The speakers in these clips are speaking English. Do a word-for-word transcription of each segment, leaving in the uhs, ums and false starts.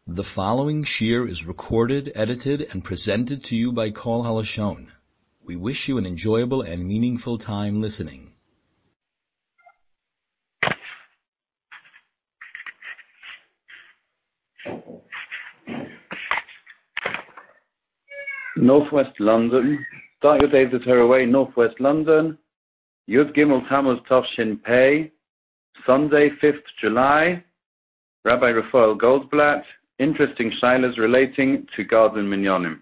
The following shir is recorded, edited, and presented to you by Kol Halashon. We wish you an enjoyable and meaningful time listening. Northwest London. Start your days at her away, Northwest London. Yud Gimel Tammuz Tavshin Pei. Sunday, fifth of July. Rabbi Raphael Goldblatt. Interesting shilas relating to garden minyanim.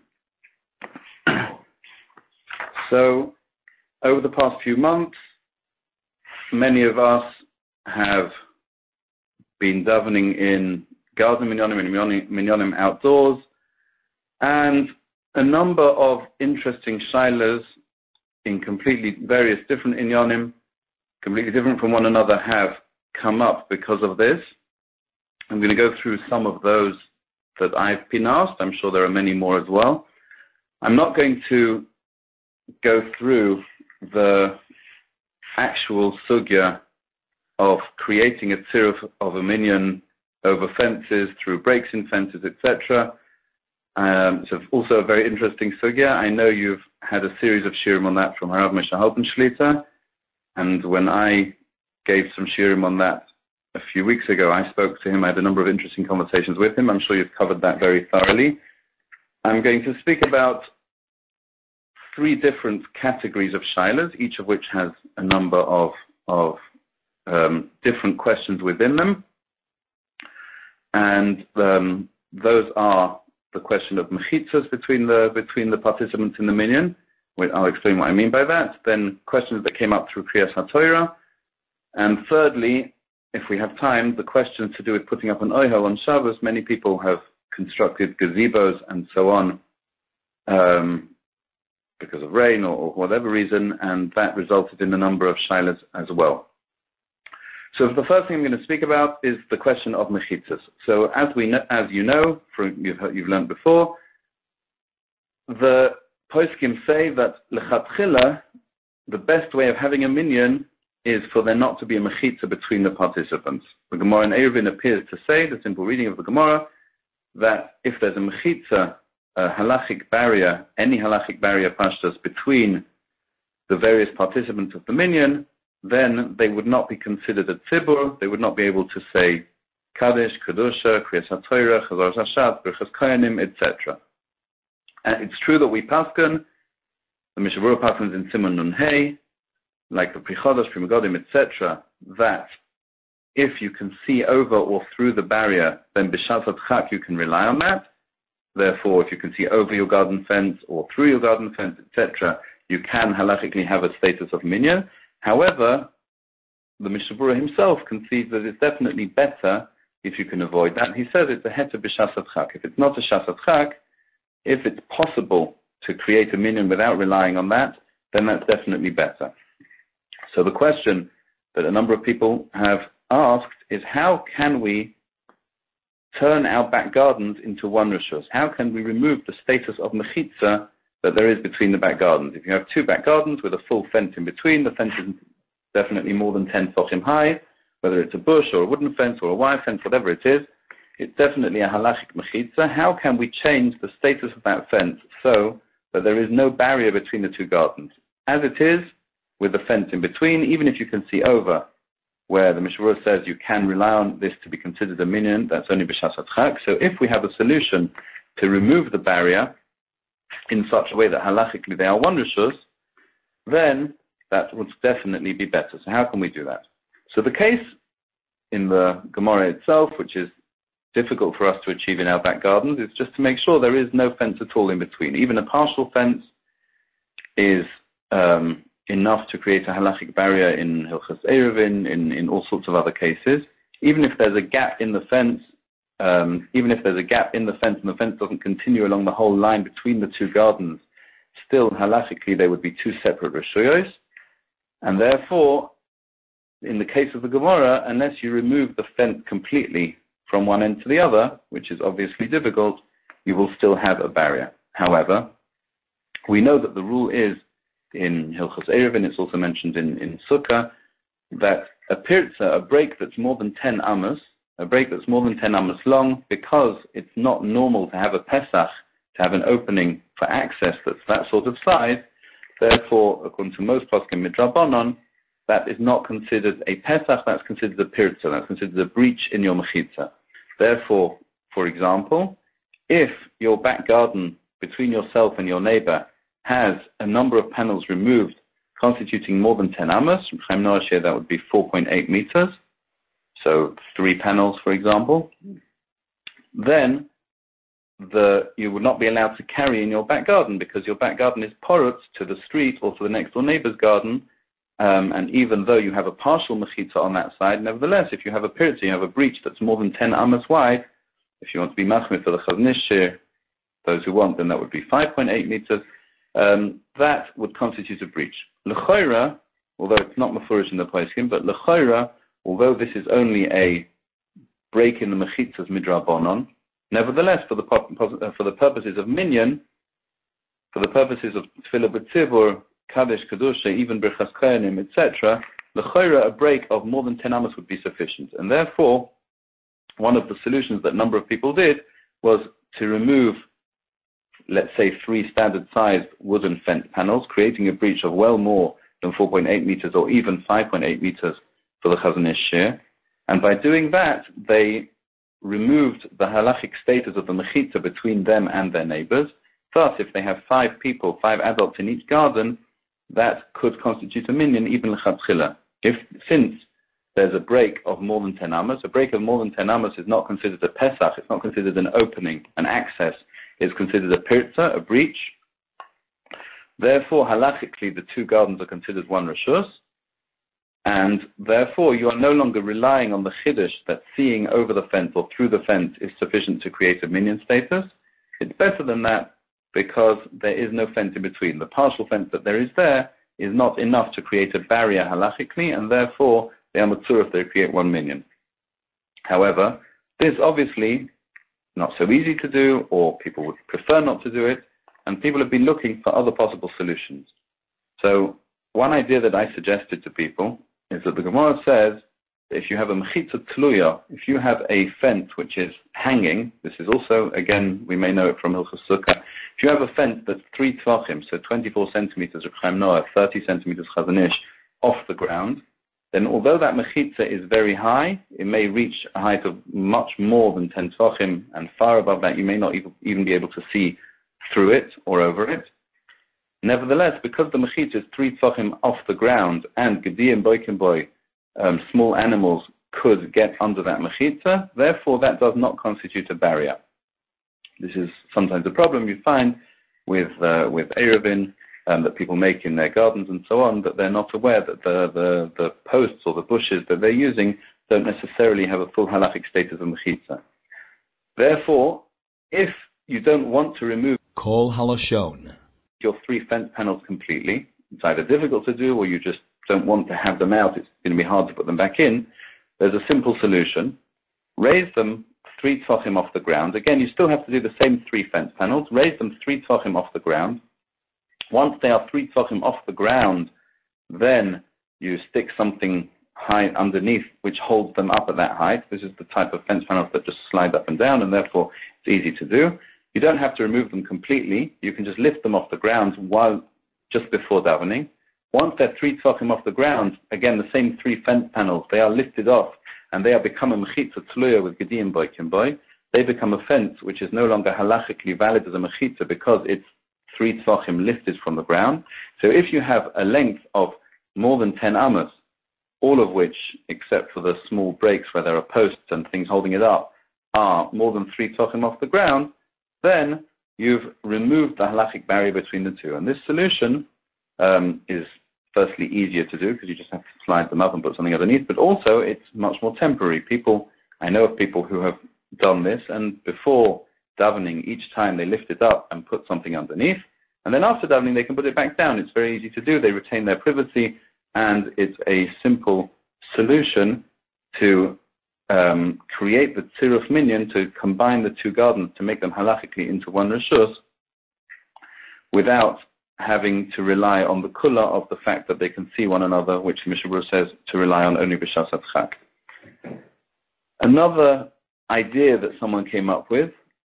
So, over the past few months, many of us have been davening in garden minyanim and minyanim, minyanim outdoors, and a number of interesting shilas in completely various different inyanim, completely different from one another, have come up because of this. I'm going to go through some of those that I've been asked. I'm sure there are many more as well. I'm not going to go through the actual sugya of creating a tzir of, of a minyan over fences, through breaks in fences, et cetera. Um, it's also a very interesting sugya. I know you've had a series of shirim on that from Harav Moshe Halpern, and when I gave some shirim on that a few weeks ago, I spoke to him. I had a number of interesting conversations with him. I'm sure you've covered that very thoroughly. I'm going to speak about three different categories of shilas, each of which has a number of, of um, different questions within them. And um, those are the question of mechitzas between the between the participants in the minyan. I'll explain what I mean by that. Then questions that came up through Kriyas HaTorah. And thirdly, if we have time, the questions to do with putting up an oihel on Shabbos. Many people have constructed gazebos and so on um, because of rain or, or whatever reason, and that resulted in a number of shilas as well. So the first thing I'm going to speak about is the question of mechitzas. So as we know, as you know, from you've you've learned before, the poskim say that lechatchila, the best way of having a minyan is for there not to be a mechitza between the participants. The Gemara in Eruvin appears to say, the simple reading of the Gemara, that if there's a mechitza, a halachic barrier, any halachic barrier pashtas between the various participants of the minyan, then they would not be considered a tzibur. They would not be able to say Kaddish, Kedusha, Kriyas HaTorah, Chazar Shashat, Birchas Kohanim, et cetera. And it's true that we paskin, the Mishnah Berurah paskins in Siman Nun Hey, like the Pri Chodesh, Pri Megadim, et cetera, that if you can see over or through the barrier, then b'shas chak you can rely on that. Therefore, if you can see over your garden fence or through your garden fence, et cetera, you can halachically have a status of minyan. However, the Mishnah Berurah himself concedes that it's definitely better if you can avoid that. He says it's a heter b'shas chak. If it's not a shas chak, if it's possible to create a minyan without relying on that, then that's definitely better. So the question that a number of people have asked is, how can we turn our back gardens into one rishus? How can we remove the status of mechitza that there is between the back gardens? If you have two back gardens with a full fence in between, the fence is definitely more than ten tefachim high, whether it's a bush or a wooden fence or a wire fence, whatever it is, it's definitely a halachic mechitza. How can we change the status of that fence so that there is no barrier between the two gardens? As it is, with the fence in between, even if you can see over, where the Mishnah Berurah says you can rely on this to be considered a minyan, that's only b'shas chak. So if we have a solution to remove the barrier in such a way that halachically they are one rishus, then that would definitely be better. So how can we do that? So the case in the Gemara itself, which is difficult for us to achieve in our back gardens, is just to make sure there is no fence at all in between. Even a partial fence is um, enough to create a halachic barrier in Hilchas Eruvin, in, in all sorts of other cases. Even if there's a gap in the fence, um, even if there's a gap in the fence and the fence doesn't continue along the whole line between the two gardens, still halachically they would be two separate rishuyos. And therefore, in the case of the Gemara, unless you remove the fence completely from one end to the other, which is obviously difficult, you will still have a barrier. However, we know that the rule is in Hilchos Eruvin, it's also mentioned in, in Sukkah, that a pirza, a break that's more than ten amos, a break that's more than ten amos long, because it's not normal to have a Pesach, to have an opening for access that's that sort of size. Therefore, according to most poskim midrabanon, that is not considered a Pesach, that's considered a pirza, that's considered a breach in your mechitza. Therefore, for example, if your back garden between yourself and your neighbor has a number of panels removed constituting more than ten amos, Chaim Noach here that would be four point eight meters, so three panels, for example, then the you would not be allowed to carry in your back garden, because your back garden is porut to the street or to the next door neighbor's garden, um, and even though you have a partial mechitza on that side, nevertheless, if you have a pirza, you have a breach that's more than ten amos wide, if you want to be machmir for the Chazon Ish shir, those who want, then that would be five point eight meters, um, that would constitute a breach. L'choira, although it's not mafurish in the poskim, but l'choira, although this is only a break in the mechitzas midrabanon, nevertheless, for the for the purposes of minyan, for the purposes of tefillah b'tzibur, kadesh kedusha, even birchas kohanim, et cetera, l'choira, a break of more than ten amos would be sufficient, and therefore, one of the solutions that a number of people did was to remove, let's say, three standard-sized wooden fence panels, creating a breach of well more than four point eight meters or even five point eight meters for the Chazon Ish shir. And by doing that, they removed the halachic status of the mechitza between them and their neighbors. Thus, if they have five people, five adults in each garden, that could constitute a minyan, even l'chatchila. If, since there's a break of more than ten amos, a break of more than ten amos is not considered a Pesach, it's not considered an opening, an access, is considered a pirza, a breach. Therefore, halachically, the two gardens are considered one reshus, and therefore you are no longer relying on the chiddush that seeing over the fence or through the fence is sufficient to create a minyan status. It's better than that, because there is no fence in between. The partial fence that there is there is not enough to create a barrier halachically, and therefore they are matzur if they create one minyan. However, this obviously not so easy to do, or people would prefer not to do it, and people have been looking for other possible solutions. So one idea that I suggested to people is that the Gemara says that if you have a mechitza tluya, if you have a fence which is hanging, this is also, again, we may know it from Hilchos Sukkah, if you have a fence that's three tvachim, so twenty-four centimeters of Chaim Noach, thirty centimeters Chazon Ish, off the ground, then although that mechitza is very high, it may reach a height of much more than ten tvachim, and far above that you may not even be able to see through it or over it. Nevertheless, because the mechitza is three tvachim off the ground, and gediyim boikim boy, um, small animals could get under that mechitza, therefore that does not constitute a barrier. This is sometimes a problem you find with uh, with eruvin, Um, that people make in their gardens and so on, that they're not aware that the, the, the posts or the bushes that they're using don't necessarily have a full halachic status of mechitza. Therefore, if you don't want to remove Kol Halashon, your three fence panels completely, it's either difficult to do or you just don't want to have them out, it's going to be hard to put them back in, there's a simple solution. Raise them three tvachim off the ground. Again, you still have to do the same three fence panels. Raise them three tvachim off the ground. Once they are three tvachim off the ground, then you stick something high underneath which holds them up at that height. This is the type of fence panels that just slide up and down, and therefore it's easy to do. You don't have to remove them completely. You can just lift them off the ground while just before davening. Once they're three tvachim off the ground, again the same three fence panels, they are lifted off and they are become a mechitza tluya with gediyim boikim boy. They become a fence which is no longer halachically valid as a mechitza because it's three tvachim lifted from the ground. So if you have a length of more than ten amos, all of which, except for the small breaks where there are posts and things holding it up, are more than three tvachim off the ground, then you've removed the halachic barrier between the two. And this solution um, is firstly easier to do because you just have to slide them up and put something underneath, but also it's much more temporary. People, I know of people who have done this, and before davening, each time they lift it up and put something underneath, and then after davening they can put it back down. It's very easy to do. They retain their privacy, and it's a simple solution to um, create the tziruf minyan, to combine the two gardens, to make them halachically into one reshus, without having to rely on the kula of the fact that they can see one another, which Mishabur says to rely on only b'shas hatzchak. Another idea that someone came up with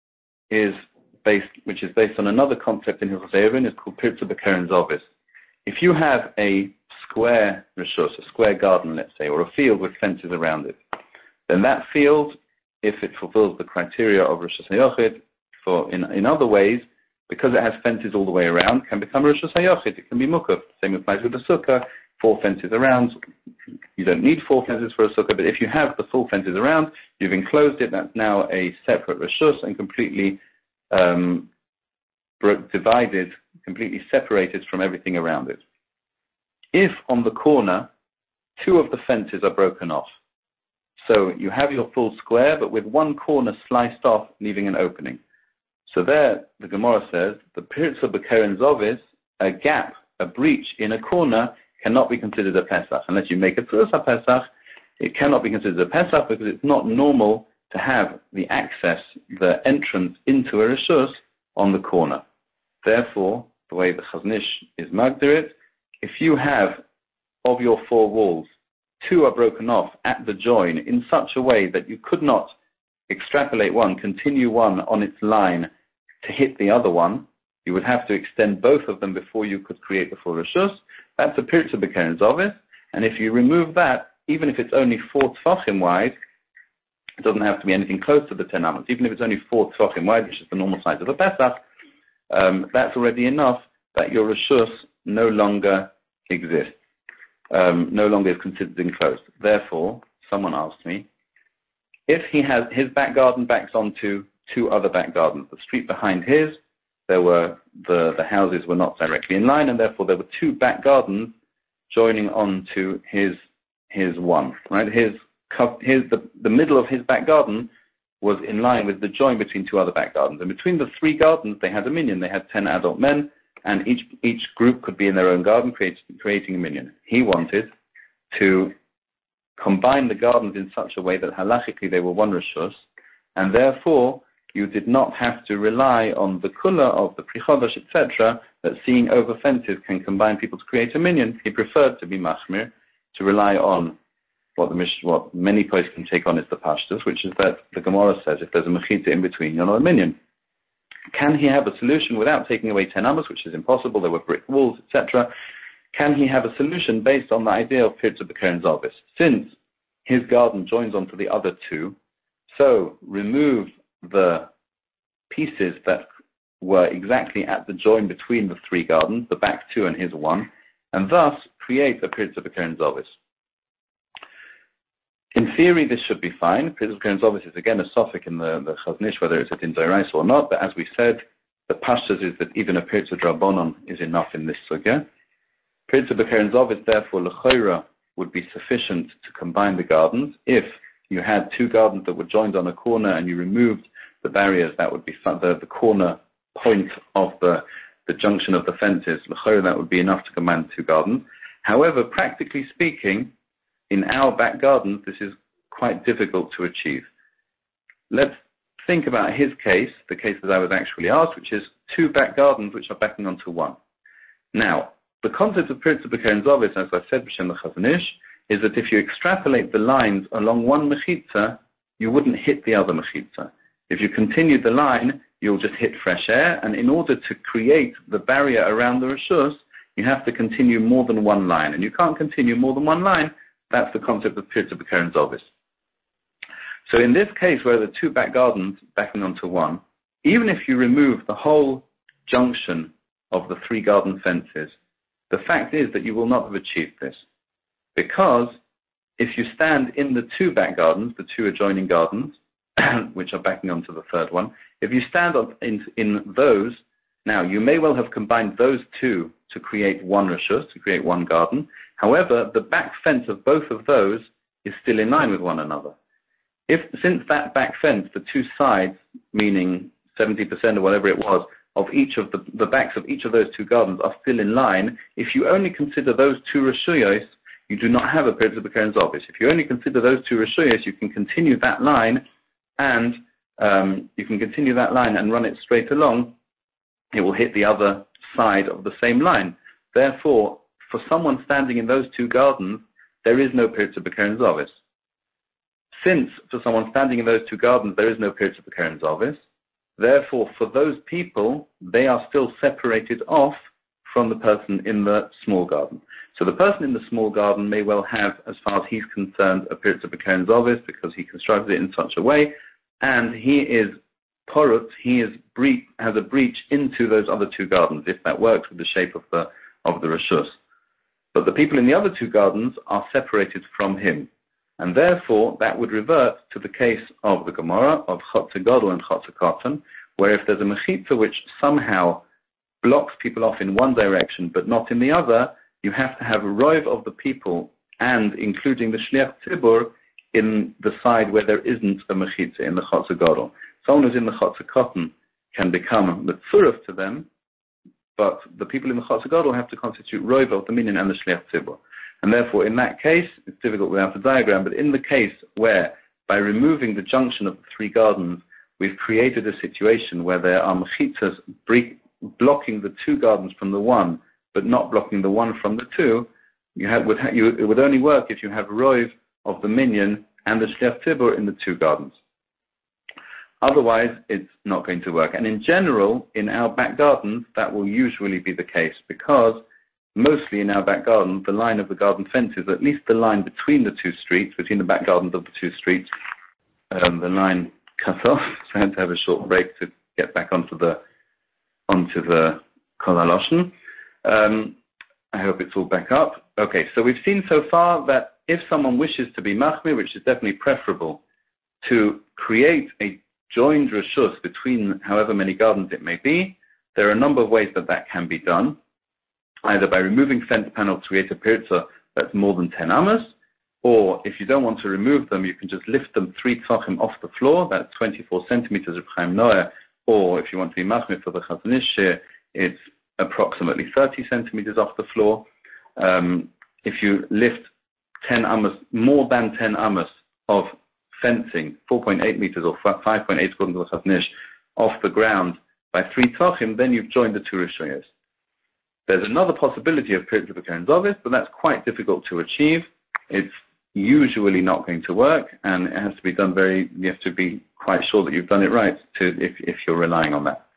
is based, which is based on another concept in Hilchos Eruvin, is called Pirza B'Keren Zovis. If you have a square reshus, a square garden, let's say, or a field with fences around it, then that field, if it fulfills the criteria of Reshus HaYochid, for in in other ways, because it has fences all the way around, can become Reshus HaYochid. It can be mukaf. Same applies with the sukkah. Four fences around. You don't need four fences for a sukkah, but if you have the full fences around, you've enclosed it. That's now a separate reshus and completely um, divided, completely separated from everything around it. If on the corner, two of the fences are broken off, so you have your full square, but with one corner sliced off, leaving an opening. So there, the Gemara says, the Pirza B'Keren Zovis, a gap, a breach in a corner, cannot be considered a Pesach. Unless you make a Tzurus Pesach, it cannot be considered a Pesach because it's not normal to have the access, the entrance into a Reshus on the corner. Therefore, the way the Chazon Ish is magdir it, if you have, of your four walls, two are broken off at the join in such a way that you could not extrapolate one, continue one on its line to hit the other one, you would have to extend both of them before you could create the full Reshus. That's a Pirza B'Keren Zovis, and if you remove that, even if it's only four tefachim wide, it doesn't have to be anything close to the ten amos. Even if it's only four tefachim wide, which is the normal size of a Pesach, um, that's already enough that your Reshus no longer exists, um, no longer is considered enclosed. Therefore, someone asked me, if he has his back garden backs onto two other back gardens, the street behind his, there were the, the houses were not directly in line, and therefore there were two back gardens joining onto his his one. Right, his his the, the middle of his back garden was in line with the join between two other back gardens, and between the three gardens they had a minyan. They had ten adult men, and each each group could be in their own garden, create, creating a minyan. He wanted to combine the gardens in such a way that halachically they were one reshus, and therefore you did not have to rely on the kula of the Pri Chodesh, et cetera, that seeing over fences can combine people to create a minyan. He preferred to be machmir, to rely on what the what many posts can take on is the pashtus, which is that the Gemara says if there's a mechita in between, you're not a minyan. Can he have a solution without taking away ten amos, which is impossible? There were brick walls, et cetera. Can he have a solution based on the idea of Pirza B'Keren Zovis? Since his garden joins onto the other two, so remove the pieces that were exactly at the join between the three gardens, the back two and his one, and thus create a Pirza B'Keren Zovis. In theory, this should be fine. Pirza B'Keren Zovis is again a suffix in the, the Chazon Ish, whether it's a din d'oraisa or not, but as we said, the pashtus is that even a Pirza D'Rabbanan is enough in this sugya. Pirza B'Keren Zovis, therefore, l'choira would be sufficient to combine the gardens. If you had two gardens that were joined on a corner and you removed the barriers, that would be the, the corner point of the, the junction of the fences, l'choira, that would be enough to combine the two gardens. However, practically speaking, in our back gardens, this is quite difficult to achieve. Let's think about his case, the case that I was actually asked, which is two back gardens which are backing onto one. Now, the concept of Pirza B'Keren Zovis, as I said, b'shem the Chazon Ish, is that if you extrapolate the lines along one mechitza, you wouldn't hit the other mechitza. If you continue the line, you'll just hit fresh air, and in order to create the barrier around the reshus, you have to continue more than one line, and you can't continue more than one line. That's the concept of Pirza B'Keren Zovis. So in this case, where the two back gardens backing onto one, even if you remove the whole junction of the three garden fences, the fact is that you will not have achieved this. Because if you stand in the two back gardens, the two adjoining gardens, which are backing onto the third one, if you stand on, in, in those, now you may well have combined those two to create one reshus, to create one garden. However, the back fence of both of those is still in line with one another. If, since that back fence, the two sides, meaning seventy percent or whatever it was, of each of the, the backs of each of those two gardens are still in line, if you only consider those two reshuyos, you do not have a Pirza B'Keren Zovis. If you only consider those two reshuyos, you can continue that line and um, you can continue that line and run it straight along. It will hit the other side of the same line. Therefore, for someone standing in those two gardens, there is no Pirza B'Keren Zovis. since for someone standing in those two gardens, there is no Pirza B'Keren Zavis, therefore, for those people, they are still separated off from the person in the small garden. So the person in the small garden may well have, as far as he's concerned, a Pirza B'Keren Zavis because he constructed it in such a way, and he is porut, he is bre- has a breach into those other two gardens, if that works with the shape of the of the Rishus. But the people in the other two gardens are separated from him. And therefore, that would revert to the case of the Gemara, of Chotze Gadol and Chotze Katan, where if there's a Mechitza which somehow blocks people off in one direction but not in the other, you have to have a rov of the people, and including the Shliach Tzibur, in the side where there isn't a Mechitza, in the Chotze Gadol. Someone who's in the Chotze Katan can become the Tzuruf to them, but the people in the Chotze Gadol have to constitute rov of the minyan and the Shliach Tzibur. And therefore, in that case, it's difficult without a diagram, but in the case where, by removing the junction of the three gardens, we've created a situation where there are mechitzas blocking the two gardens from the one, but not blocking the one from the two, you have, would ha- you, it would only work if you have rov of the minyan and the Shliach Tzibur in the two gardens. Otherwise, it's not going to work. And in general, in our back gardens, that will usually be the case, because mostly in our back garden, the line of the garden fence is at least the line between the two streets, between the back gardens of the two streets. Um, the line cut off, so I had to have a short break to get back onto the onto the Kol HaLashon. Um, I hope it's all back up. Okay, so we've seen so far that if someone wishes to be machmir, which is definitely preferable, to create a joined reshus between however many gardens it may be, there are a number of ways that that can be done, either by removing fence panels to create a pirza that's more than ten amas, or if you don't want to remove them, you can just lift them three tfachim off the floor, that's twenty-four centimeters of Chaim Noah, or if you want to be machmir for the Chazon Ish, it's approximately thirty centimeters off the floor. Um, if you lift ten amas, more than ten amas of fencing, four point eight meters or five point eight according to the Chazon Ish, off the ground by three tfachim, then you've joined the two rishuyos. There's another possibility of Pirza B'Keren Zavis, but that's quite difficult to achieve. It's usually not going to work, and it has to be done very, you have to be quite sure that you've done it right to, if, if you're relying on that.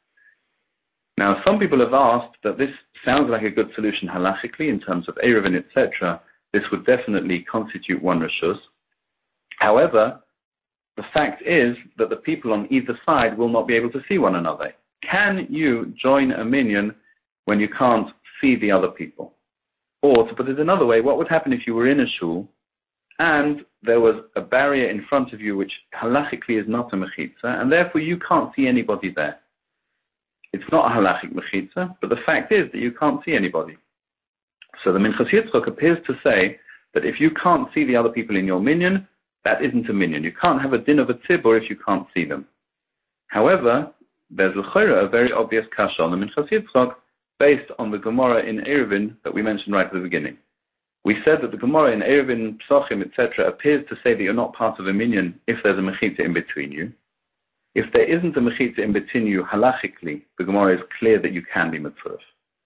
Now, some people have asked that this sounds like a good solution halachically in terms of Erevin, et cetera. This would definitely constitute one reshus. However, the fact is that the people on either side will not be able to see one another. Can you join a minyan when you can't see the other people? Or, to put it another way, what would happen if you were in a shul and there was a barrier in front of you which halachically is not a mechitza, and therefore you can't see anybody there? It's not a halachic mechitza, but the fact is that you can't see anybody. So the Minchas Yitzchok appears to say that if you can't see the other people in your minyan, that isn't a minyan. You can't have a din of a tzibur if you can't see them. However, there's l'chora a very obvious kasha on the Minchas Yitzchok based on the Gemara in Erevin that we mentioned right at the beginning. We said that the Gemara in Erevin, Psochim, et cetera appears to say that you're not part of a minyan if there's a mechitza in between you. If there isn't a mechitza in between you, halachically, the Gemara is clear that you can be mitzvah.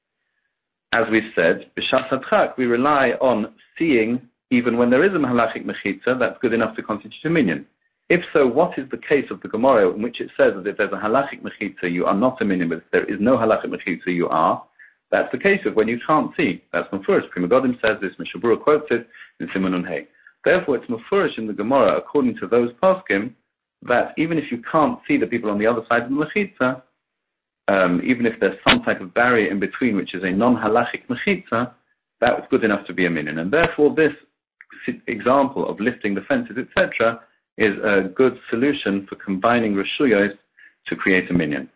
As we said, b'shas hadchak, we rely on seeing even when there is a halachic mechitza, that's good enough to constitute a minyan. If so, what is the case of the Gemara in which it says that if there's a halachic mechitza, you are not a minyan, but if there is no halachic mechitza, you are? That's the case of when you can't see. That's mufurish. Prima Godim says this, Mishnah Berurah quotes it in Siman Nun Hey. Therefore, it's mufurish in the Gemara, according to those poskim, that even if you can't see the people on the other side of the mechitza, um, even if there's some type of barrier in between, which is a non-halachic mechitza, that's good enough to be a minyan. And therefore, this example of lifting the fences, et cetera, is a good solution for combining reshuyos to create a minyan.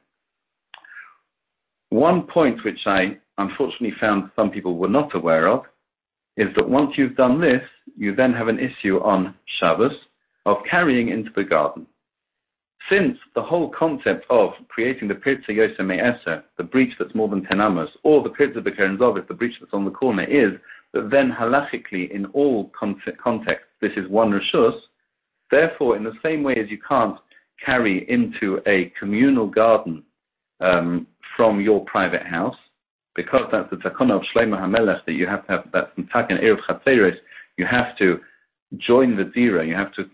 One point which I unfortunately found some people were not aware of is that once you've done this, you then have an issue on Shabbos of carrying into the garden. Since the whole concept of creating the Pirza Yosem Me'eser, the breach that's more than ten amos, or the Pirza B'Keren Zavis, the breach that's on the corner, is that then halachically in all contexts this is one reshus. Therefore, in the same way as you can't carry into a communal garden um, from your private house, because that's the takana of Shlomo HaMelech, that you have to have, that's the takan Erev Chatzeros, you have to join the dira, you have to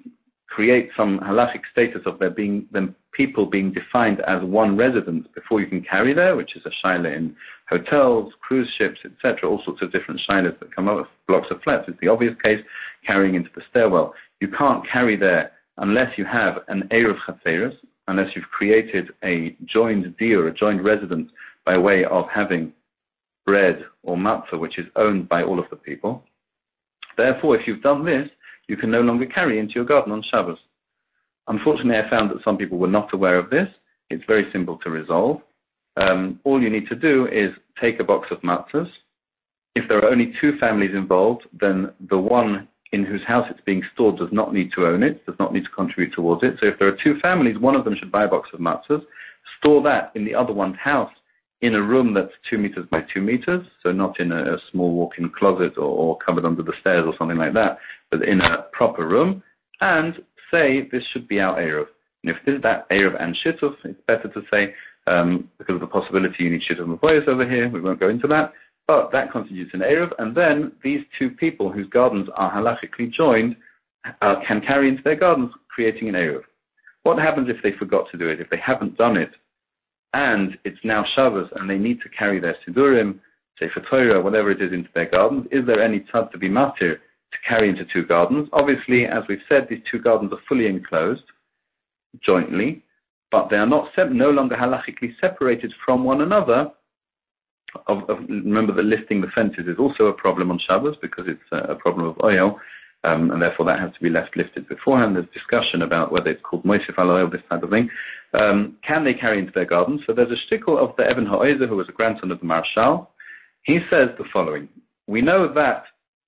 create some halachic status of there being them people being defined as one residence before you can carry there, which is a shaila in hotels, cruise ships, et cetera, all sorts of different shailas that come up with blocks of flats. It's the obvious case, carrying into the stairwell. You can't carry there unless you have an eruv chatzeros, unless you've created a joined dir, a joined residence, by way of having bread or matzah, which is owned by all of the people. Therefore, if you've done this, you can no longer carry into your garden on Shabbos. Unfortunately, I found that some people were not aware of this. It's very simple to resolve. Um, all you need to do is take a box of matzahs. If there are only two families involved, then the one in whose house it's being stored does not need to own it, does not need to contribute towards it. So if there are two families, one of them should buy a box of matzahs, store that in the other one's house in a room that's two meters by two meters, so not in a, a small walk-in closet or, or cupboard under the stairs or something like that, but in a proper room, and say this should be our Eruv. And if this is that Eruv and Shituf, it's better to say, um, because of the possibility you need Shituf and Boyas over here, we won't go into that, but that constitutes an Eruv, and then these two people whose gardens are halachically joined uh, can carry into their gardens, creating an Eruv. What happens if they forgot to do it, if they haven't done it, and it's now Shabbos, and they need to carry their Sidurim, Sefer Torah, whatever it is, into their gardens? Is there any tzad to be matir to carry into two gardens? Obviously, as we've said, these two gardens are fully enclosed, jointly, but they are not se- no longer halachically separated from one another. Of, of, remember that lifting the fences is also a problem on Shabbos, because it's a, a problem of oil, um, and therefore that has to be left lifted beforehand. There's discussion about whether it's called Moisef al oil, this type of thing. Um, can they carry into their gardens? So there's a shtickle of the Eben Ha'ozer, who was a grandson of the Marshal. He says the following: we know that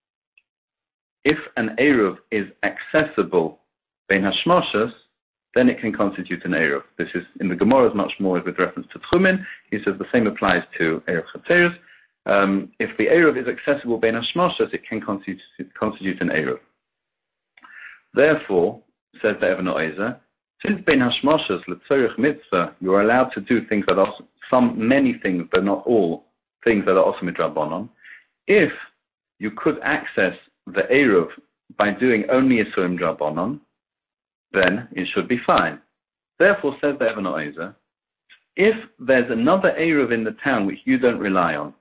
if an Eruv is accessible bein hashmashas, then it can constitute an Eruv. This is in the Gemara much more with reference to Tchumen. He says the same applies to Eruv Chatzeros. Um, if the Eruv is accessible bein hashmashas, it can constitute, constitute an Eruv. Therefore, says the Eben Ha'ozer, since bein hashmashas l'tzorich mitzvah, you are allowed to do things that are some, many things, but not all things that are also midrabanan. If you could access the Eruv by doing only Isurim Drabanan, then it should be fine. Therefore, says the Eben Ha'ozer, if there's another Eruv in the town which you don't rely on,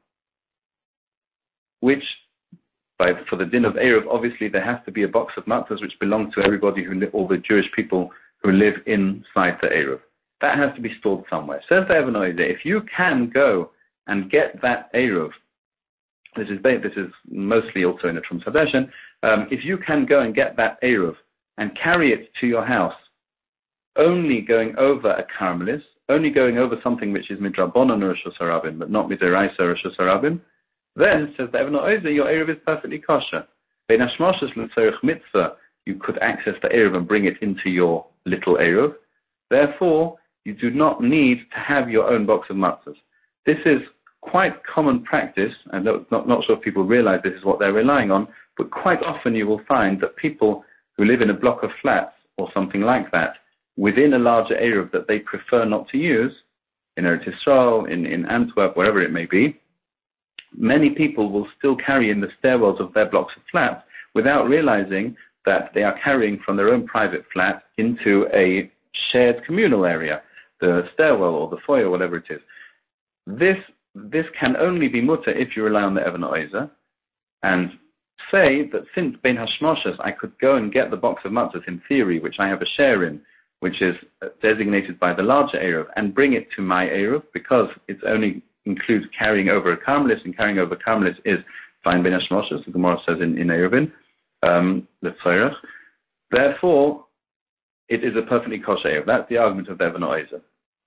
which, by, for the din of Eruv, obviously there has to be a box of matzahs which belong to everybody, who li- all the Jewish people who live inside the Eruv. That has to be stored somewhere. Says the Eben Ha'ozer, if you can go and get that Eruv, this is this is mostly also in a Trum Sadeshen, um, if you can go and get that Eruv and carry it to your house, only going over a Carmelis, only going over something which is Midrabanan or Rosh Hashanah, but not Midiraisa or Rosh Hashanah, then, says the Eben Ha'ozer, your Eruv is perfectly kosher. Bein hashmashas l'tzorich mitzvah, you could access the Eruv and bring it into your little Eruv. Therefore, you do not need to have your own box of matzahs. This is quite common practice, and I'm not, not sure if people realize this is what they're relying on, but quite often you will find that people who live in a block of flats or something like that, within a larger Eruv that they prefer not to use, in Eretz Yisrael, in, in Antwerp, wherever it may be, many people will still carry in the stairwells of their blocks of flats without realizing that they are carrying from their own private flat into a shared communal area, the stairwell or the foyer, whatever it is. This this can only be mutter if you rely on the Eben Ha'ozer and say that since bein hashmashas, I could go and get the box of matzahs in theory, which I have a share in, which is designated by the larger Eruv, and bring it to my Eruv, because it only includes carrying over a Carmelis, and carrying over a Carmelis is fine bein hashmashas, the Gemara says in, in Eruvin, um, the Tzorach. Therefore, it is a perfectly kosher Eruv. That's the argument of the Eben Ha'ozer.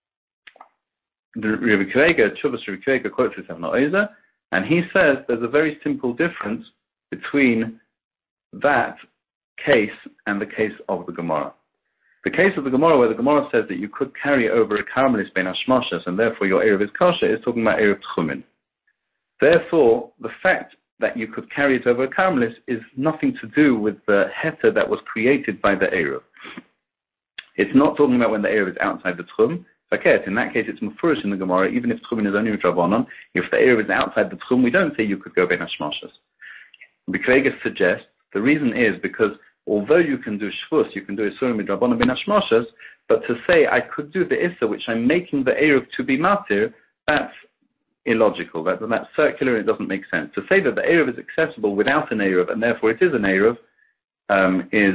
The Rebbe Kiva, Chuvas Rebbe Kiva quotes this Eben Ha'ozer, and he says there's a very simple difference between that case and the case of the Gemara. The case of the Gemara, where the Gemara says that you could carry over a Carmelis bein hashmashas, and therefore your Eruv is kosher, is talking about Eruv Tchumen. Therefore, the fact that you could carry it over a Carmelis is nothing to do with the heter that was created by the Eruv. It's not talking about when the Eruv is outside the Tchum. Okay, in that case, it's mufurish in the Gemara, even if Tchumen is only Midrabanan. If the Eruv is outside the Tchum, we don't say you could go bein hashmashas. B'Kvegas suggests the reason is because although you can do shvus, you can do isurim midrabanan bin hashmashas, but to say I could do the issa, which I'm making the eruv to be matir, that's illogical. That, that's circular and it doesn't make sense. To say that the eruv is accessible without an eruv, and therefore it is an eruv, um, is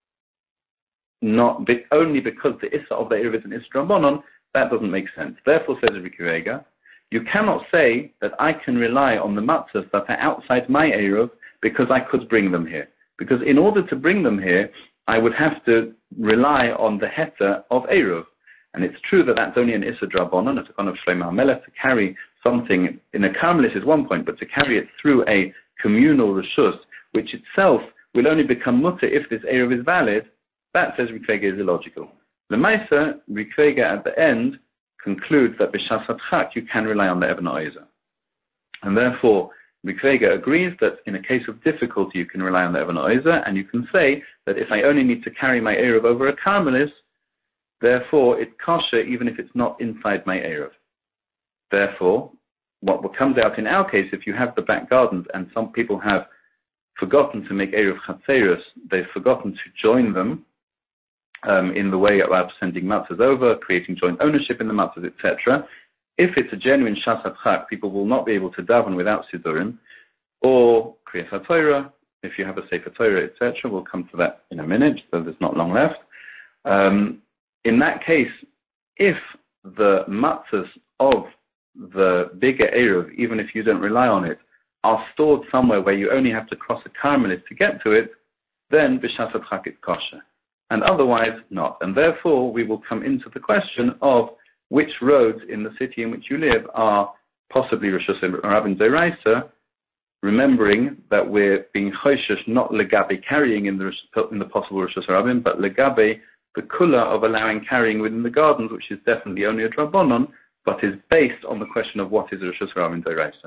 not be, only because the issa of the eruv is an issa drabanan. That doesn't make sense. Therefore, says Rabbi Akiva, you cannot say that I can rely on the matzahs that are outside my eruv because I could bring them here. Because in order to bring them here, I would have to rely on the heter of eruv. And it's true that that's only an issa drabanan, it's a kind of Shlomo HaMelech, to carry something in a karmelis is one point, but to carry it through a communal reshus, which itself will only become mutter if this eruv is valid, that, says Rabbi Akiva, is illogical. The Maisa, Rabbi Akiva at the end concludes that b'shas hadchak you can rely on the Eben Ha'ozer. And therefore, Rabbi Akiva agrees that in a case of difficulty you can rely on the Eben Ha'ozer, and you can say that if I only need to carry my eruv over a karmelis, therefore it's kosher even if it's not inside my eruv. Therefore, what comes out in our case, if you have the back gardens and some people have forgotten to make eruv chatzeros, they've forgotten to join them um, in the way of sending matzahs over, creating joint ownership in the matzahs, et cetera. If it's a genuine shas hadchak, people will not be able to daven without sidurim, or kriyas haTorah, if you have a sefer Torah, et cetera. We'll come to that in a minute, so there's not long left. Um, in that case, if the matzahs of the bigger eruv, even if you don't rely on it, are stored somewhere where you only have to cross a karmelis to get to it, then b'shas hadchak it's kosher, and otherwise not. And therefore, we will come into the question of which roads in the city in which you live are possibly reshus rabin d'oraisa, remembering that we're being choshesh not legabe carrying in the in the possible reshus rabin, but legabe the kula of allowing carrying within the gardens, which is definitely only a drabanan, but is based on the question of what is reshus rabin d'oraisa.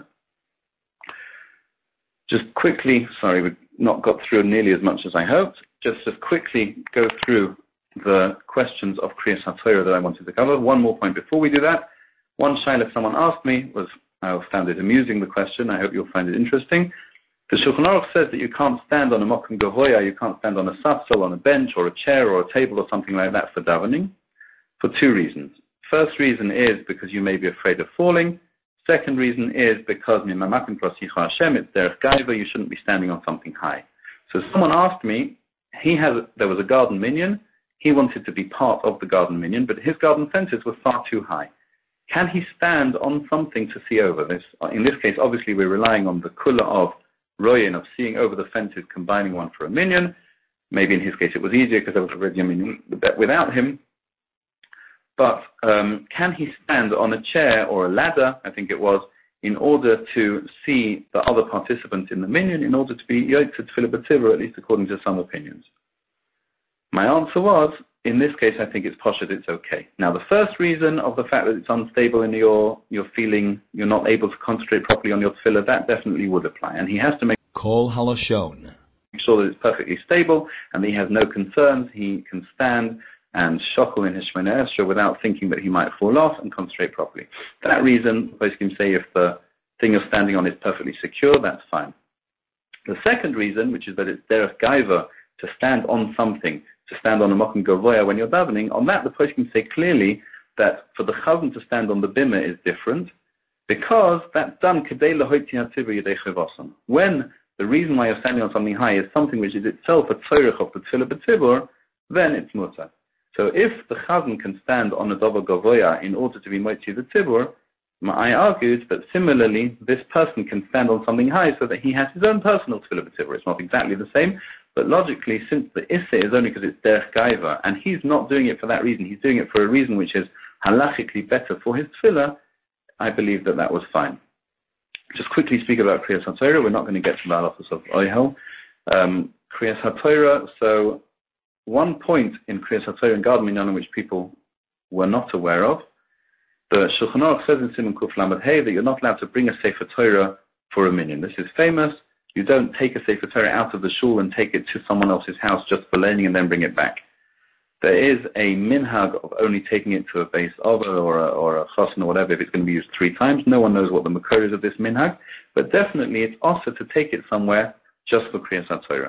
Just quickly, sorry, we've not got through nearly as much as I hoped. Just to quickly go through the questions of Kriyas HaTorah that I wanted to cover. One more point before we do that. One shaila someone asked me was, I found it amusing, the question. I hope you'll find it interesting. The Shulchan Aruch says that you can't stand on a mokum gavoya, you can't stand on a safsel, on a bench or a chair or a table or something like that for davening, for two reasons. First reason is because you may be afraid of falling. Second reason is because mimamakim prasicha Hashem, it's derech gaiva, you shouldn't be standing on something high. So someone asked me, he has there was a garden minyan, he wanted to be part of the garden minyan, but his garden fences were far too high. Can he stand on something to see over this? In this case, obviously, we're relying on the kula of royin, of seeing over the fences, combining one for a minyan. Maybe in his case it was easier because there was already a minyan without him. But um, can he stand on a chair or a ladder, I think it was, in order to see the other participants in the minyan, in order to be yotzei tefillah b'tzibur, at least according to some opinions? My answer was, in this case, I think it's poshut, it's okay. Now, the first reason of the fact that it's unstable in your, your feeling, you're not able to concentrate properly on your tefillah, that definitely would apply. And he has to make Kol Halashon. Make sure that it's perfectly stable and that he has no concerns. He can stand and shokel in his Shemona Esrei without thinking that he might fall off and concentrate properly. For that reason, I can say if the thing you're standing on is perfectly secure, that's fine. The second reason, which is that it's derech gaiva to stand on something, to stand on a mokum gavoya when you're davening, on that the Poskim can say clearly that for the chazan to stand on the bimah is different, because that's done kedei lahoyti hatzibur yedei chevasan. When the reason why you're standing on something high is something which is itself a tzorech of the tefillah b'tzibur, then it's mutar. So if the chazan can stand on a dover gavoya in order to be moitzi the tzibur, I argued that similarly this person can stand on something high so that he has his own personal tefillah b'tzibur. It's not exactly the same, but logically, since the issa is only because it's derech gaiva, and he's not doing it for that reason, he's doing it for a reason which is halachically better for his tefillah, I believe that that was fine. Just quickly speak about Kriyas HaTorah. We're not going to get to the halachos of Ohel. Um, Kriyas HaTorah, so one point in Kriyas HaTorah and Garden Minyan which people were not aware of, the Shulchan Aruch says in Siman Kuf Lamed Hey that you're not allowed to bring a Sefer Torah for a minyan. This is famous. You don't take a Sefer Torah out of the shul and take it to someone else's house just for learning and then bring it back. There is a minhag of only taking it to a base over or a, or a chassan or whatever if it's going to be used three times. No one knows what the makor is of this minhag, but definitely it's also to take it somewhere just for Kriyas HaTorah.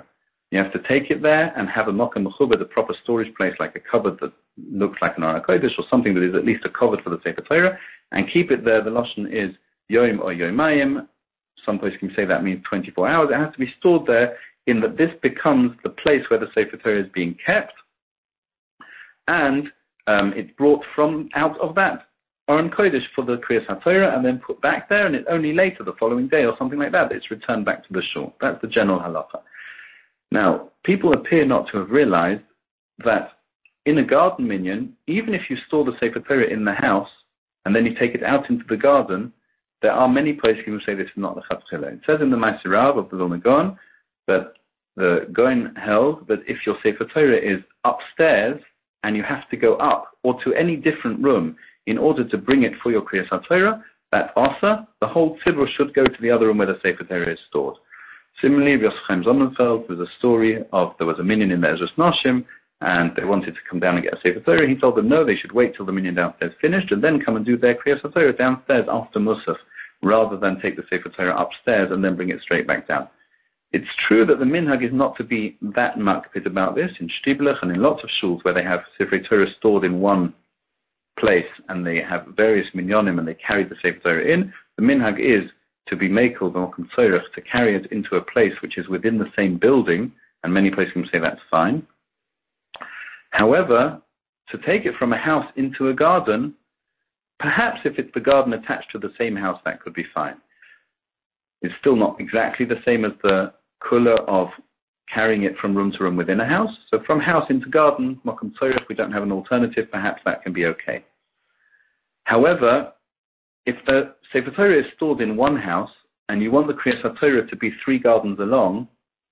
You have to take it there and have a mokum mechubed, a proper storage place, like a cupboard that looks like an Aron HaKodesh, or something that is at least a cupboard for the Sefer Torah, and keep it there. The lashon is yom or yomayim. Some places can say that means twenty-four hours. It has to be stored there, in that this becomes the place where the Sefer Torah is being kept, and um, it's brought from out of that Aron Kodesh for the Kriyas HaTorah, and then put back there, and it's only later, the following day or something like that, it's returned back to the shul. That's the general halacha. Now, people appear not to have realized that in a garden minyan, even if you store the Sefer Torah in the house, and then you take it out into the garden, there are many places who say this is not the Lechatchila. It says in the Ma'aser Rav of the Vilna Gaon that the Gaon held that if your Sefer Torah is upstairs, and you have to go up, or to any different room, in order to bring it for your Kriyas HaTorah, that asa, the whole tzibur should go to the other room where the Sefer Torah is stored. Similarly, Yosef Chaim Sonnenfeld, there was a story of, there was a minyan in the Ezras Nashim, and they wanted to come down and get a Sefer Torah. He told them no, they should wait till the minyan downstairs finished, and then come and do their Kriyas HaTorah downstairs after Musaf, rather than take the Sefer Torah upstairs and then bring it straight back down. It's true that the minhag is not to be that makpid about this. In Shtiblech and in lots of shuls where they have Sefer Torah stored in one place and they have various minyanim and they carry the Sefer Torah in, the minhag is to be mekel b'mokum tzorech, to carry it into a place which is within the same building, and many places can say that's fine. However, to take it from a house into a garden, perhaps if it's the garden attached to the same house, that could be fine. It's still not exactly the same as the kula of carrying it from room to room within a house. So from house into garden, mokum tzorech, if we don't have an alternative, perhaps that can be okay. However, if the Sefer Torah is stored in one house, and you want the Kriyas HaTorah to be three gardens along,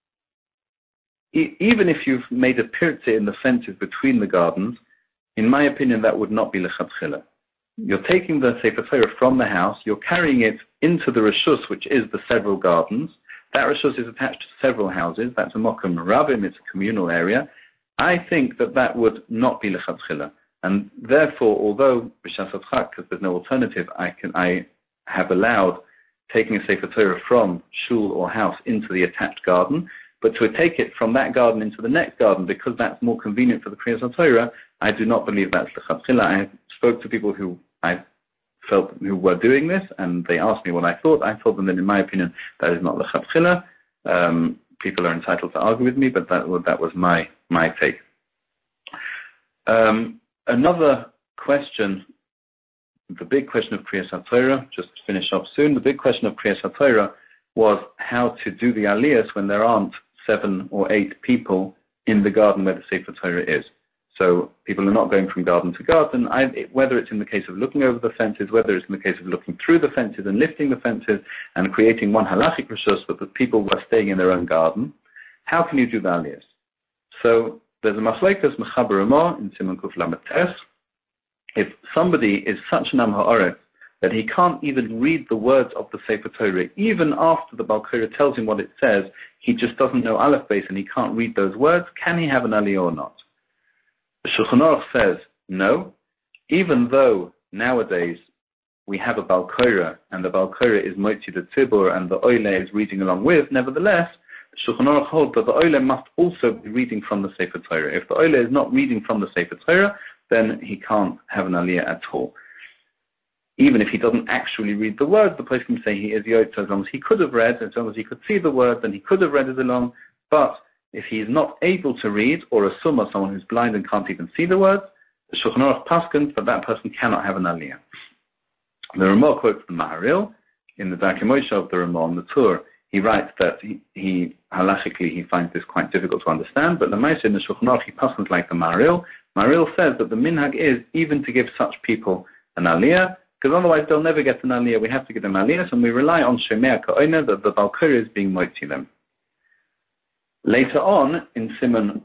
e- even if you've made a pirtze in the fences between the gardens, in my opinion, that would not be lechatchila. You're taking the Sefer Torah from the house, you're carrying it into the Reshus, which is the several gardens. That Reshus is attached to several houses. That's a Mokum Rabim, it's a communal area. I think that that would not be lechatchila. And therefore, although b'shas adchak, because there's no alternative, I can I have allowed taking a Sefer Torah from shul or house into the attached garden, but to take it from that garden into the next garden, because that's more convenient for the Kriyas HaTorah, I do not believe that's lechatchila. I spoke to people who I felt who were doing this, and they asked me what I thought. I told them that, in my opinion, that is not lechatchila. Um, people are entitled to argue with me, but that, that was my my take. Um, another question, the big question of Kriyas HaTorah, just to finish up soon, the big question of Kriyas HaTorah was how to do the aliyahs when there aren't seven or eight people in the garden where the Sefer Torah is. So people are not going from garden to garden, I, it, whether it's in the case of looking over the fences, whether it's in the case of looking through the fences and lifting the fences and creating one halachic reshus, but the people were staying in their own garden. How can you do the aliyahs? So there's a machlekes mechaber Ramah in Siman Kuf Lamed Tes. If somebody is such an am ha'aretz that he can't even read the words of the Sefer Torah, even after the Baal Korah tells him what it says, he just doesn't know Aleph Beis and he can't read those words, can he have an aliyah or not? The Shulchan Aruch says no, even though nowadays we have a Baal Korah and the Baal Korah is Motzi the Tzibur and the Oile is reading along with, nevertheless, the Shulchan Aruch holds that the Oile must also be reading from the Sefer Torah. If the Oile is not reading from the Sefer Torah, then he can't have an aliyah at all. Even if he doesn't actually read the words, the place can say he is Yotze as long as he could have read, as long as he could see the words, then he could have read it along. But if he is not able to read, or a summa, someone who's blind and can't even see the words, the Shulchan Aruch paskins that that person cannot have an aliyah. The Ramah quotes the Maharil in the Darkei Moshe of the Ramah on the Tur. He writes that he, he halachically he finds this quite difficult to understand, but the Maaseh in the Shulchan Aruch he paskins like the Maharil. Maharil says that the minhag is even to give such people an aliyah, because otherwise they'll never get an aliyah. We have to give them aliyahs, and we rely on Shemei Ka'oina that the Baal Korah is being motzi them. Later on, in Siman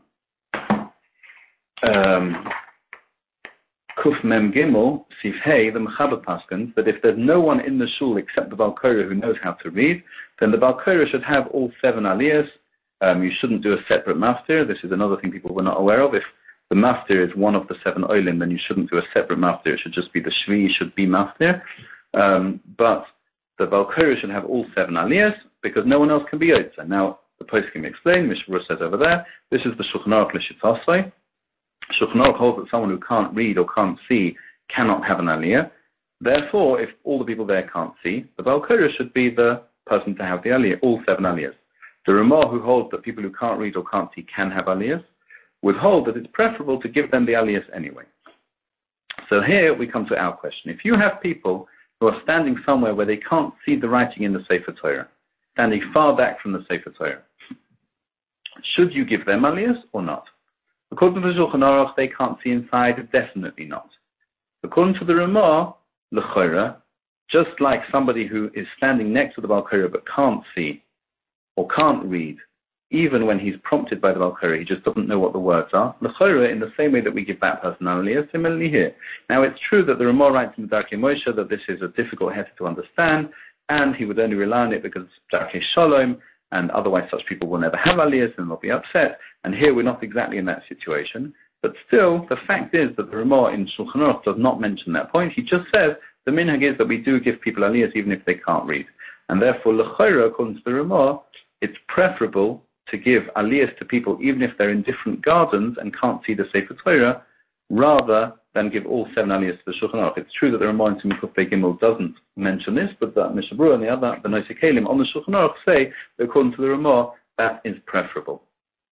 um, Kuf Mem Gimel, Sif Hey, the Mechaber paskins, that if there's no one in the shul except the Baal Korah who knows how to read, then the Baal Korah should have all seven aliyahs. Um, you shouldn't do a separate maftir. This is another thing people were not aware of. If the maftir is one of the seven oilim, then you shouldn't do a separate maftir. It should just be the shvi should be maftir. Um, but the Baal Korah should have all seven aliyahs because no one else can be yotze. Now, the poskim explain, Mishnah says over there, this is the Shulchan Aruch L'Shitasai. Shulchan Aruch holds that someone who can't read or can't see cannot have an aliyah. Therefore, if all the people there can't see, the Baal Korah should be the person to have the aliyah, all seven aliyahs. The Ramah, who holds that people who can't read or can't see can have aliyahs, would hold that it's preferable to give them the aliyahs anyway. So here we come to our question. If you have people who are standing somewhere where they can't see the writing in the Sefer Torah, standing far back from the Sefer Torah, should you give them aliyahs or not? According to the Shulchan Aruch, they can't see inside, definitely not. According to the Ramah, l'chora, just like somebody who is standing next to the Baal Korah but can't see or can't read, even when he's prompted by the Baal Korah, he just doesn't know what the words are. L'chora, in the same way that we give that person aliyah, similarly here. Now, it's true that the Ramah writes in the Darkei Moshe that this is a difficult heter to understand, and he would only rely on it because it's Darkei Shalom, and otherwise such people will never have aliyahs and they'll be upset. And here we're not exactly in that situation. But still, the fact is that the Ramah in Shulchan Aruch does not mention that point. He just says the minhag is that we do give people aliyahs even if they can't read. And therefore, l'chora, according to the Ramah, it's preferable to give aliyahs to people even if they're in different gardens and can't see the Sefer Torah, rather than give all seven aliyahs to the Shulchan Aruch. It's true that the Ramah in Simchot Pei Gimel doesn't mention this, but the Mishnah Berurah and the other, the Nosei Kelim on the Shulchan Aruch say that according to the Ramah, that is preferable.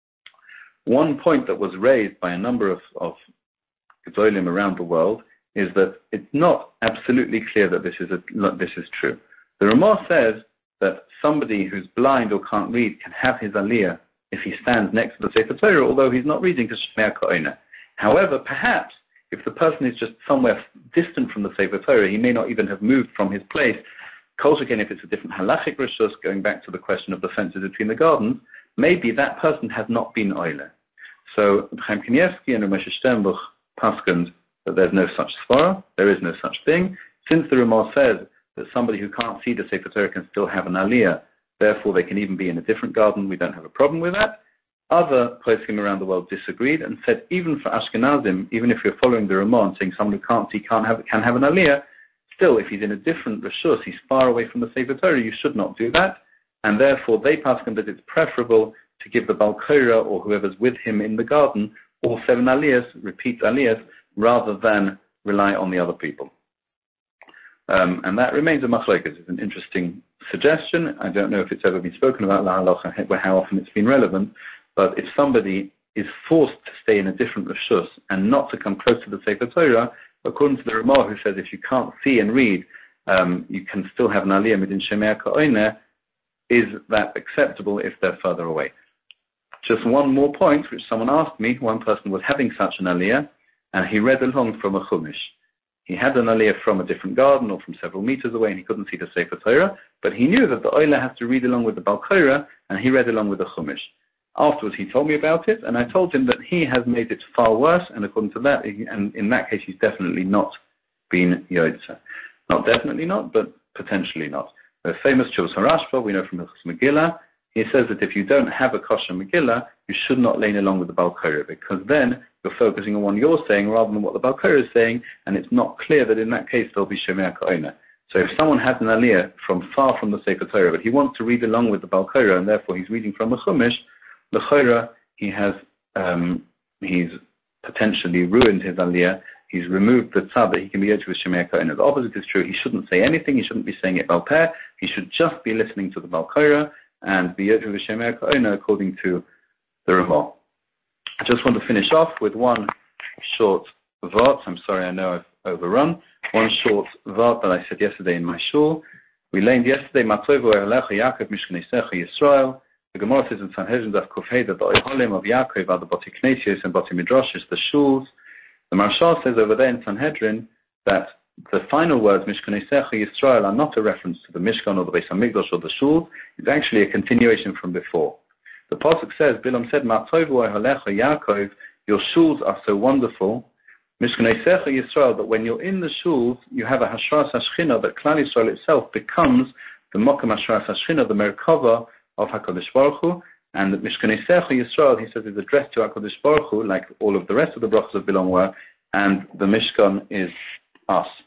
One point that was raised by a number of, of Gedolim around the world is that it's not absolutely clear that this is a, this is true. The Ramah says that somebody who's blind or can't read can have his aliyah if he stands next to the Sefer Torah, although he's not reading because Shmei Ka'ona. However, perhaps if the person is just somewhere distant from the Sefer Torah, he may not even have moved from his place. Kol again, if it's a different halachic rishus, going back to the question of the fences between the gardens, maybe that person has not been oile. So Chaim Kanievsky and Ramesh Sternbuch paskened that there's no such svara, there is no such thing. Since the Ramah says that somebody who can't see the Sefer Torah can still have an aliyah, therefore they can even be in a different garden, we don't have a problem with that. Other poskim around the world disagreed and said even for Ashkenazim, even if you're following the Ramah and saying someone who can't see can't have, can have an aliyah, still if he's in a different reshus, he's far away from the Sefer Torah, you should not do that. And therefore they paskin that it's preferable to give the Baal Korah or whoever's with him in the garden all seven aliyahs, repeat aliyahs, rather than rely on the other people. Um, and that remains a machlokes. It's an interesting suggestion. I don't know if it's ever been spoken about, la halacha, how often it's been relevant, but if somebody is forced to stay in a different reshus and not to come close to the Sefer Torah, according to the Ramah, who says if you can't see and read, um, you can still have an aliyah midin shemei ka'oineh, is that acceptable if they're further away? Just one more point, which someone asked me. One person was having such an aliyah, and he read along from a chumash. He had an aliyah from a different garden or from several meters away, and he couldn't see the Sefer Torah, but he knew that the oila has to read along with the Baal Korah, and he read along with the chumash. Afterwards, he told me about it, and I told him that he has made it far worse, and according to that, and in that case, he's definitely not been Yodza. Not definitely not, but potentially not. The famous Chuvas HaRashba, we know from Hilchos Megillah, he says that if you don't have a kosher Megillah, you should not lane along with the Baal Korah, because then you're focusing on what you're saying rather than what the Baal Korah is saying, and it's not clear that in that case there'll be Shemei Ka'ona. So if someone has an aliyah from far from the Sefer Torah, but he wants to read along with the Baal Korah, and therefore he's reading from a chumash, the Chorah, he has, um, he's potentially ruined his aliyah. He's removed the tzad that he can be yoded with Shemei Ka'ona. The opposite is true. He shouldn't say anything. He shouldn't be saying it Baal Peh. He should just be listening to the Baal Korah and be yoded with Shemei Ka'ona according to the Ramah. I just want to finish off with one short vart. I'm sorry, I know I've overrun. One short vart that I said yesterday in my shul. We learned yesterday, Matovu Erlecha Yaakov Mishkanesecha Yisrael. The Gemara says in Sanhedrin Daf Kufhei that the Oholim of Yaakov are the Bati Knesios and Bati Midrashis, the shuls. The Maharshal says over there in Sanhedrin that the final words Mishkanesecha Yisrael are not a reference to the Mishkan or the Beis Hamikdash or the shuls. It's actually a continuation from before. The pasuk says, Bilam said, Ma'tovu Ehalecha Yaakov, your shuls are so wonderful. Mishkanesecha Yisrael, that when you're in the shuls, you have a Hashras Hashchina, that Klal Yisrael itself becomes the Mokam Hashras Hashchina, the Merkava of HaKadosh Baruch Hu, and the Mishkanesecha Yisrael, he says, is addressed to HaKadosh Baruch Hu, like all of the rest of the brachos of Bilam were, and the Mishkan is us.